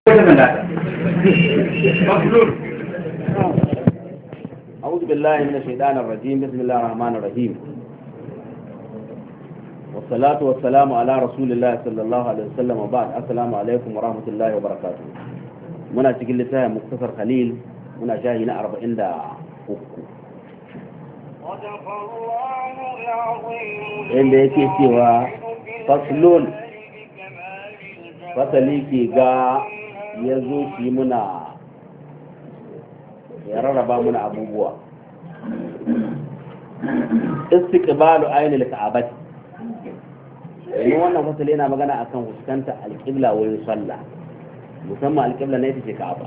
أعوذ بالله من الشيطان الرجيم. بسم الله الرحمن الرحيم، والصلاة والسلام على رسول الله صلى الله عليه وسلم، وبعد. السلام عليكم ورحمة الله وبركاته. منا cikin littafin مختصر خليل، muna shahi na 43 inda yake cewa faslun fasali ke ga ya zo shi muna ya rarraba muna abubuwa. Istiqbalu ainil ka'abati, ne wannan fasali yana magana akan fuskanta alqibla wurin sallah, musamman alqibla ne ita ce ka'aba.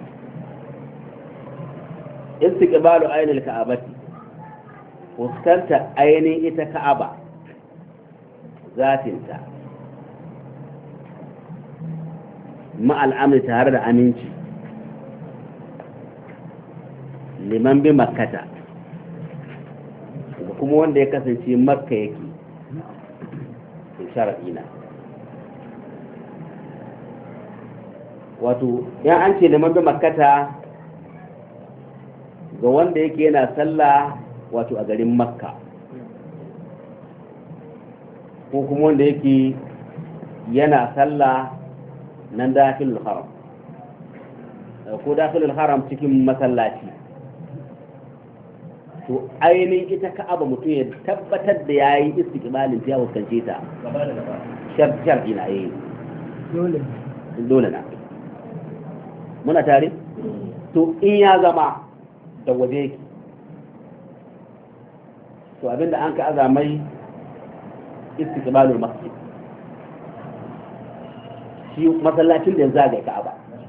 Istiqbalu ainil ka'abati, fuskanta ainin ita ka'aba zatinta ma'al amri tare da aminci liman bi makkata, da kuma wanda ya kasance makka yake shara'ina. Wato yan an ce liman bi makkata ga wanda yake yana sallah wato a garin makka, ko kuma wanda yake yana sallah nan dakhilul haram, ko dakhilul haram cikin masallaci. To ainihin ita ka'aba mutum ya tabbatar da yayi istiqbalin ta wakance ta shar'i na yi dole na. Muna tare? To in ya zama da waje yake, to abinda an ka azamai istiqbalul masjid, shi masallacin da zagaye ka'aba.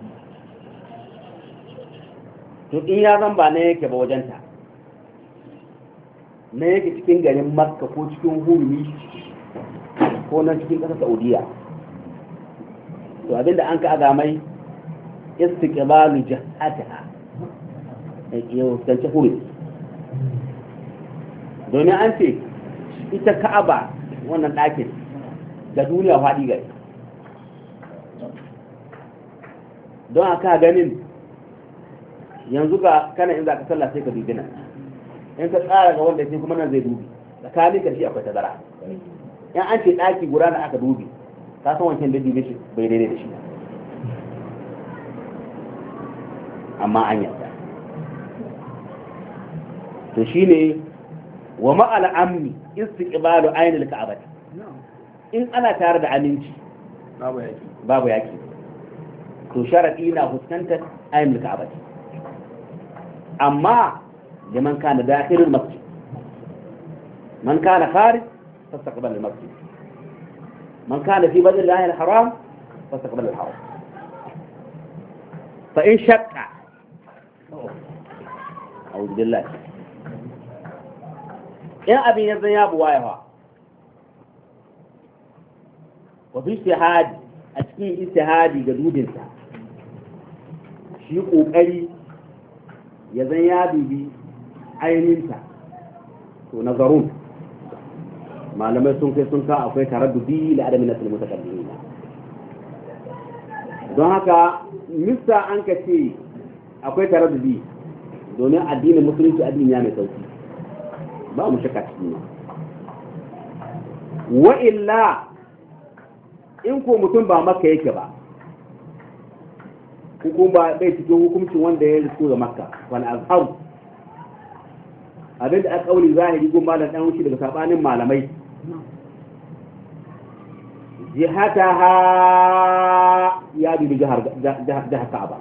To in ya zan ba ne yake ba wajenta, na yake cikin garin makka ko cikin hurumi ko nan cikin ƙasar saudiya, to abinda an ka azamai istiqbalu jihatiha, yau kance hurumi. domin an ce ita ka'aba wannan ɗakin da duniya faɗi gari, don aka ganin yanzu ga kana in za ka sallah sai ka dubi nan, in ka tsara ga wanda sai kuma nan zai dubi, tsakanin ka shi akwai tazara. in an ce ɗaki guda na aka dubi, ka san wancan da dubi shi bai daidai da shi, amma an yarda. to shine wa ma'al amni istiqbalu ainil ka'abati, in ana tare da aminci babu yaki, to sharadi na fuskantar ainil ka'abati, amma liman kana dakhilul masjid. man kana kharij fastaqbal al masjid, man kana fi badal al haram fastaqbal al haram. fa in shaqqa a'udhu billahi, in abin yanzu ya buwa yawa wa fi istihadi, a cikin istihadi ga dubinsa, shi kokari ya zan ya dubi ainihinta, to nazarun malamai sun kai sun ka akwai taraddudi da adamin nasil mutakallimin. don haka mista an ka ce akwai taraddudi domin addinin musulunci addini ya mai sauki, ba mu shakka cikin wa illa in ko mutum ba makka yake ba, hukum ba bai cikin hukuncin wanda ya risko ga makka, wal azhar abinda aka kauli zahiri gun malam dan wuce daga sabanin malamai, jihataha ya bi jihar Ka'aba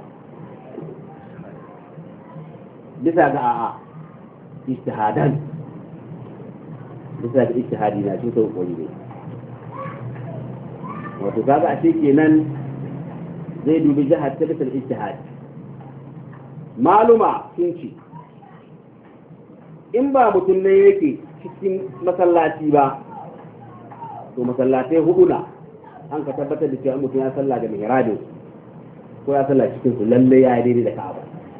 bisa ga a'a ijtihadan, bisa da ijtihadi na shi sau kori ne. wato kaga a kenan zai dubi jihar ta bisa ijtihadi. maluma sun ce in ba mutum ne yake cikin masallaci ba, to masallatai hudu na an ka tabbatar da cewa mutum ya salla da mihrabin ko ya salla cikin su lalle ya daidai da Ka'aba.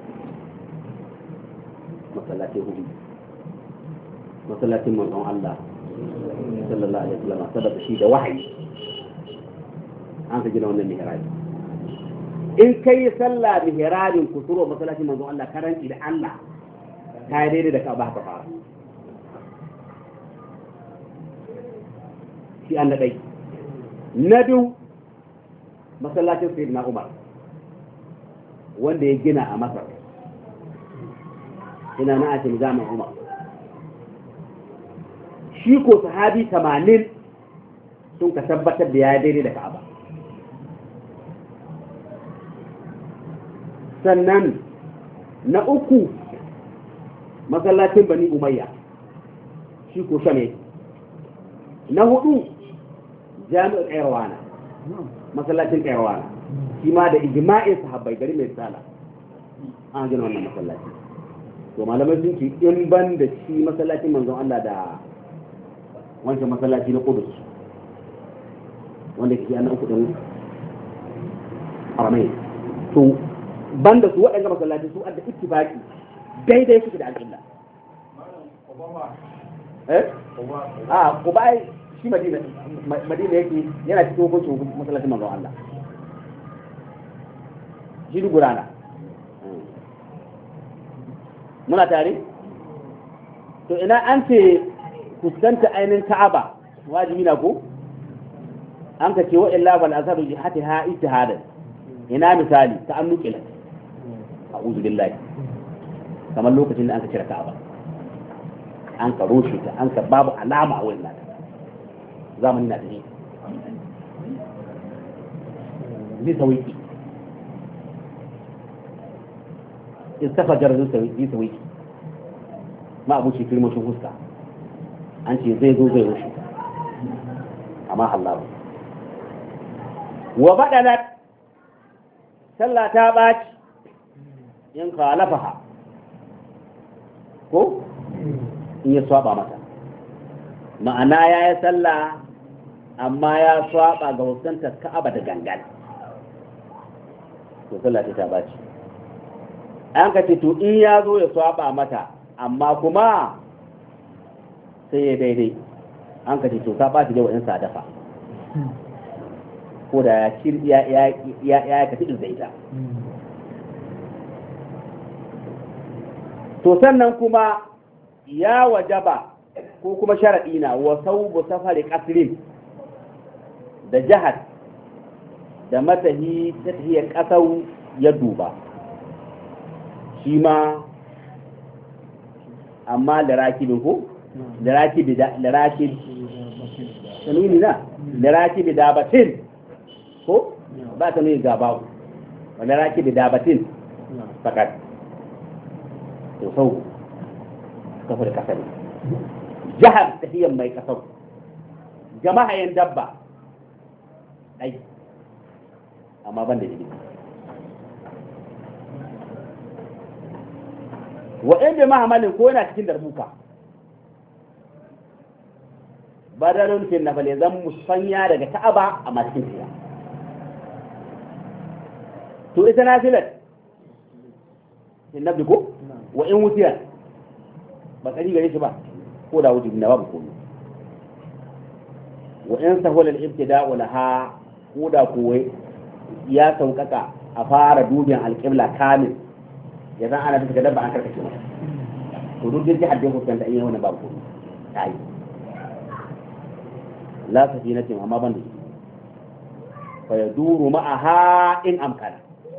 masallatai hudu, masallacin manzon Allah sallallahu alaihi wasallam sabata shi da wahayi an ka gina wannan mihrabi. in kai sallah mihrabin kusuro masallacin manzon Allah karanci da Allah kai daidai da ka ba ka fara shi an da dai na biyu masallacin sayyidina Umar wanda ya gina a Masar ina na ake zaman Umar shi ko sahabi 80 sun ka tabbatar da ya daidai da Ka'aba sannan na uku masallacin Bani Umayya shi ko shame na hudu jami'ar Qayrawana masallacin Qayrawana shi ma da ijma'in sahabbai gari mai tsala an gina wannan masallaci to malamai sun ce in ban da shi masallacin manzon Allah da wancan masallaci na Qudus wanda ke ana uku din Aramai to ban da su waɗanda masallaci su adda ittifaqi daidai suke da alƙibla Quba shi Madina yake yana cikin hukuncin masallacin manzon Allah shi gurana muna tare to ina an ce fuskanta ainihin Ka'aba wajibi na ko an ka ce wa illa bal azaru jihatiha ijtihadan ina misali ta an nukila a'udhu billahi kamar lokacin da an ka cire Ka'aba an ka rushe ta an ka babu alama a wurin nata zamani na tafi zai sauki istafajar zai sauki ma abuci firmashin huska an ce zai zo zai rushe amma hallaru wa baɗalat sallah ta ɓaci in khalafaha ko in ya saba mata ma'ana ya yi sallah amma ya saba ga hukuntar Ka'aba da gangan to sallah ta ɓaci an ka ce to in ya zo ya saba mata amma kuma sai ya daidai an ka ce to ka ɓaci da wa'in sadafa ko da ya kafi da ita to sannan kuma ya wajaba ko kuma sharaɗi na wa saubu safari ƙasirin da jihar da matahi ta tahiyar ƙasau ya duba shi ma amma da rakibin ko da rakibi tanwini na da rakibi da batin ko ba ta nuni gaba wanda rakibi da batin fakat to sau kafar kasar jihar tahiyar mai kasar jama'a dabba ai amma ban da jini wa'inda mahamalin ko yana cikin darbuka badalun fil nafal zan musanya daga Ka'aba a cikin siya to ita nafilat in nabdi ko wa in wutiya ba kari gare shi ba ko da wuti na babu komai wa in sahwala al-ibtida'u laha ko da kuwai ya saukaka a fara dubin al-qibla kamil ya zan ana bisa dabba an karkace mata to duk jirgi hadde ko kanta in wannan babu komai tayi la safinatin amma ban da fa yaduru ma'aha in amkana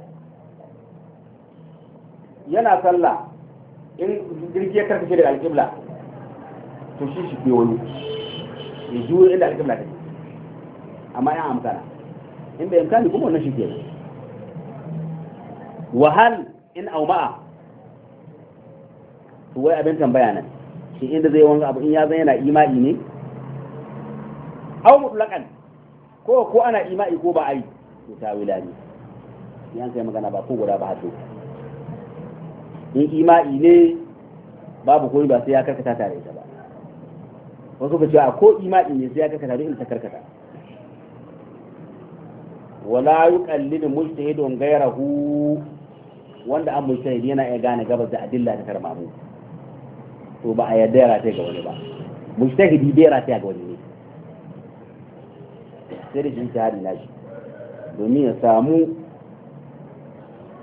yana sallah in jirgi ya karkace daga alƙibla to shi ke wani ya juyo inda alƙibla take amma ya amkana in bai amkani kuma wannan shi ke wahal in auma'a to wai abin tambaya nan shi inda zai wanga abu in ya zan yana imani ne au mutlaqan ko ana imani ko ba ai to tawila ne yan kai magana ba ko guda ba hato in imani ne babu koyi ba sai ya karkata tare da ba wasu ka ce a ko imani ne sai ya karkata duk in ta karkata wala yuqallidu mujtahidun ghayrahu wanda an mujtahid yana iya gane gabas da adilla ta karmamu to ba a yadda ya rata ga wani ba mujtahidi bai rata ga wani ne sai da shi shahadi nashi domin ya samu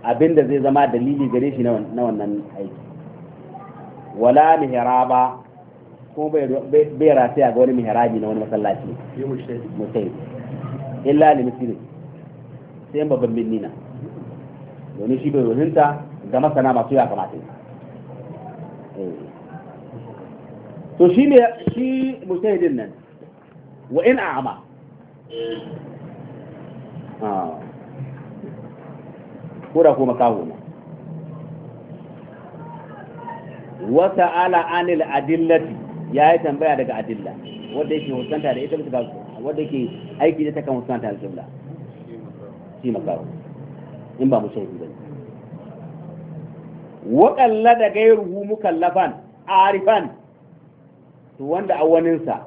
abinda zai zama dalili gare shi na wannan aiki wala mihraba ko bai rataya ga wani mihrabi na wani masallaci mutai illa li misri sai babban binnina domin shi bai wahinta ga masana masu ya kamata to shi ne shi mujtahidin nan wa in a'ma ko da kuma kawo na wa ta'ala anil adillati yayi tambaya daga adilla wanda yake hukunta da ita bisa wanda yake aiki da ta kan hukunta al-qibla shi makawo in ba mujtahidi bane wa qallada ghayruhu mukallafan arifan to wanda awaninsa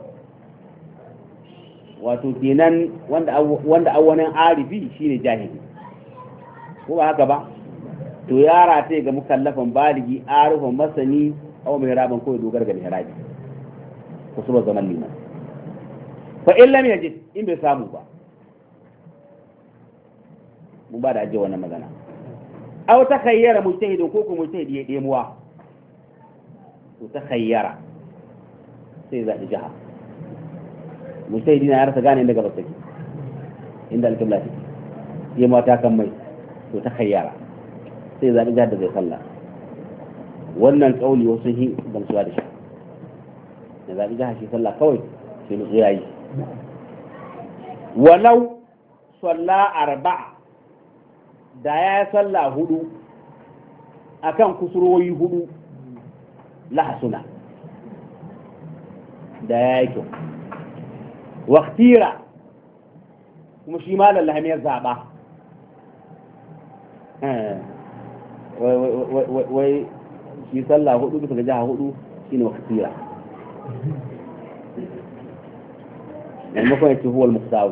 wato kenan wanda awanin arifi shine jahili ko ba haka ba to yara ta ga mukallafan baligi arifan masani aw mihraban ko dogar ga mihrabi ko su ba zaman liman fa in lam yajid in bai samu ba mun ba da aje wannan magana aw takhayyara mujtahidin ko ko mujtahidi ya demuwa to takhayyara sai zaɓi jiha mujtahidi na ya rasa gane inda gabas take inda alƙibla take yi mata kan mai to ta khayyara sai zaɓi jihar da zai sallah wannan ƙauli wasu hin gamsuwa da shi da zaɓi jihar shi sallah kawai sai nutsu yayi walau salla arba'a da ya yi sallah hudu akan kusurwoyi hudu lahasuna da ya yi kyau waktira kuma shi ma lallahami ya zaɓa wai shi sallah hudu bisa ga jiha hudu shi ne waktira maimakon ya ce huwal muktawu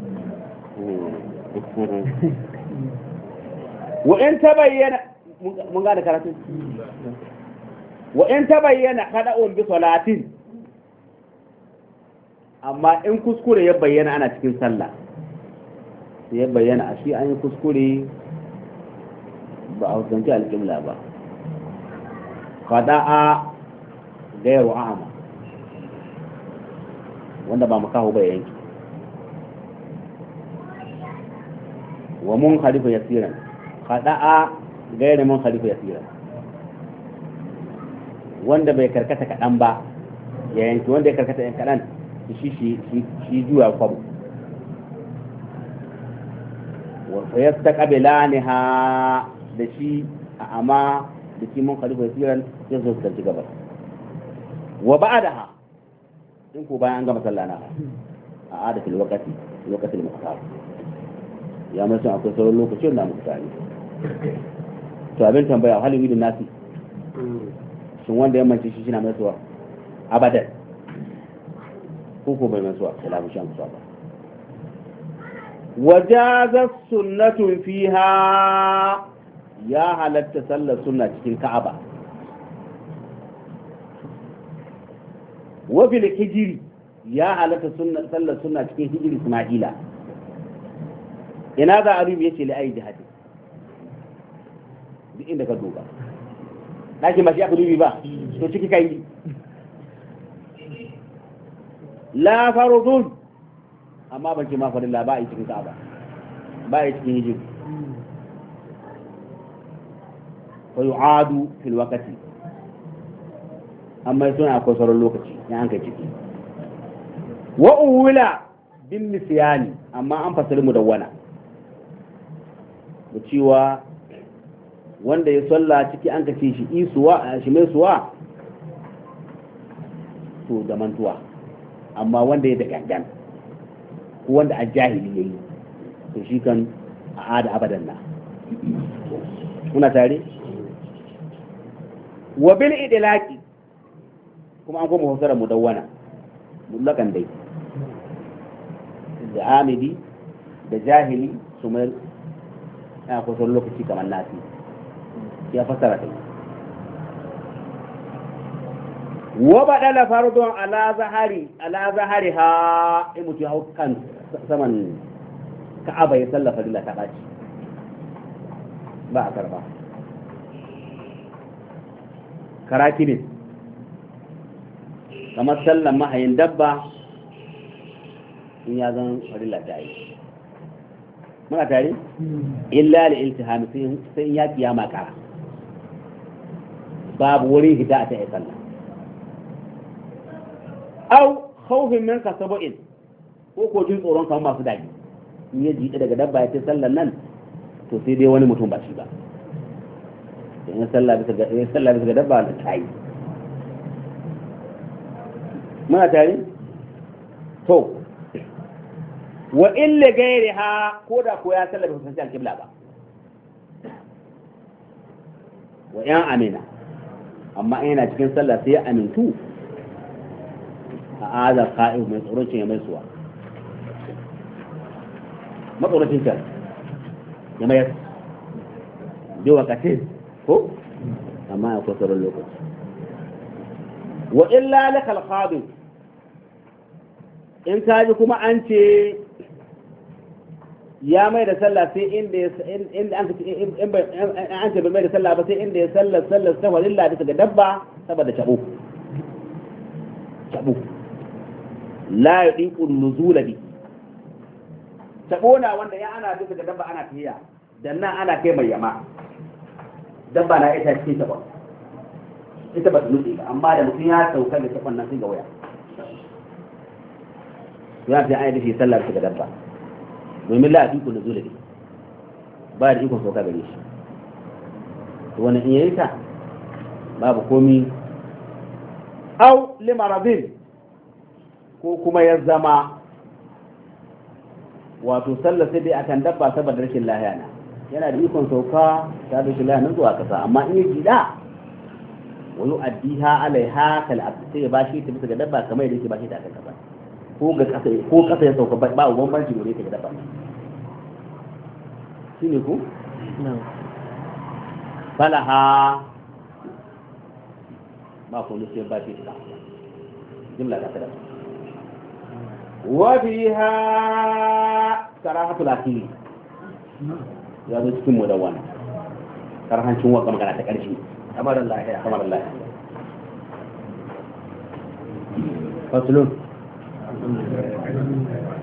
wa'in ta bayyana mun gane karatun wa'in ta bayyana kada'un bi salatin amma in kuskure ya bayyana ana cikin sallah sai ya bayyana a shi an yi kuskure ba a hukunci alƙibla ba fada'a gairu a'ama wanda ba makaho bai yanki wa mun khalifa yasiran fada'a gairu mun khalifa yasiran wanda bai karkata kaɗan ba ya yanki wanda ya karkata yan kaɗan shi juya kwabo wa yastaqbilaniha da shi a amma da shi mun khalifa yasiran sai zo su ci gaba wa ba'daha in ko bayan an gama sallah na a adatul waqti lokacin muqtar ya mai son akwai sauran lokacin da muka tare to abin tambaya halin widin nasi shin wanda ya mance shi na mai suwa abadan ko bai mai suwa salamu shan suwa ba wajaza sunnatun fiha ya halatta sallar sunna cikin ka'aba wa fil hijri ya halatta sallar sunna cikin hijri isma'ila ina za a rubi yace li ayi jihadi duk inda ka duba ɗakin ba shi aka dubi ba to ciki kai la farudun amma ban ce ma farilla ba a yi cikin ka'aba ba a yi cikin hijir fa yu'adu fil waqti amma suna akwai sauran lokaci ya an kai ciki wa uwila bin nisyani amma an fasali mu dawwana da cewa wanda ya salla ciki an kace shi isuwa shi mai suwa to da mantuwa amma wanda ya da gangan ko wanda a jahili yayi to shi kan a ada abadan na kuna tare wa bil idlaqi kuma an goma husara mudawwana mutlakan dai da amidi da jahili su mai a kusa lokaci kamar nasi ya fasara kai wa badala fardun ala zahari ha in mutu hau kan saman ka'aba ya sallafa lilla ta baci ba a karba karaki ne kamar sallan mahayin dabba in ya zan farilla ta yi muna tare illa li iltihami sai in ya kiyama kara babu wurin hita a ta yi sallah au khawfin min kasabu'in ko jin tsoron kamar masu dagi in ya jiɗe daga dabba ya ce sallan nan to sai dai wani mutum ba shi ba in sallah bisa ga dabba da ta yi muna tare to wa illa gairi ha ko da ko ya sallah bisa fuskanci alƙibla ba wa yan amina amma yana cikin sallah sai ya amintu a azar ka'ib mai tsoron ya mai suwa matsoracin can ya mayar bi wakatin ko amma akwai sauran lokaci wa illa lakal khabir in kaji kuma an ce ya mai da sallah sai inda an ce bai mai da sallah ba sai inda ya sallar ta walilla bisa ga dabba saboda cabo la yudiqu nuzula bi cabo na wanda ya ana bisa ga dabba ana tafiya dan nan ana kai mai yama dabba na ita cikin ta ba ita ba ta nutse ba amma da mutum ya sauka da tafan nan sai ga waya ya fi ayyuka shi sallar ta ga dabba domin la iko na zulabi ba da ikon sauka gare shi to wannan in yayi ta babu komi au limaradin ko kuma ya zama wato sallar sai dai akan dabba saboda rashin lahiya na yana da ikon sauka ta rashin lahiya nan zuwa kasa amma in ya jida wa yu'addiha alaiha kal sai ya bashi ta bisa ga dabba kamar yadda yake bashi ta akan kasa ko kasa ya sauka ba bambanci gare ta ga dabba shine ku falaha ba ko ne sai bashi ta jumla ta da wa biha karahatul akhiri ya zo cikin mudawwana karhancin wa magana ta karshe kamar Allah fasulun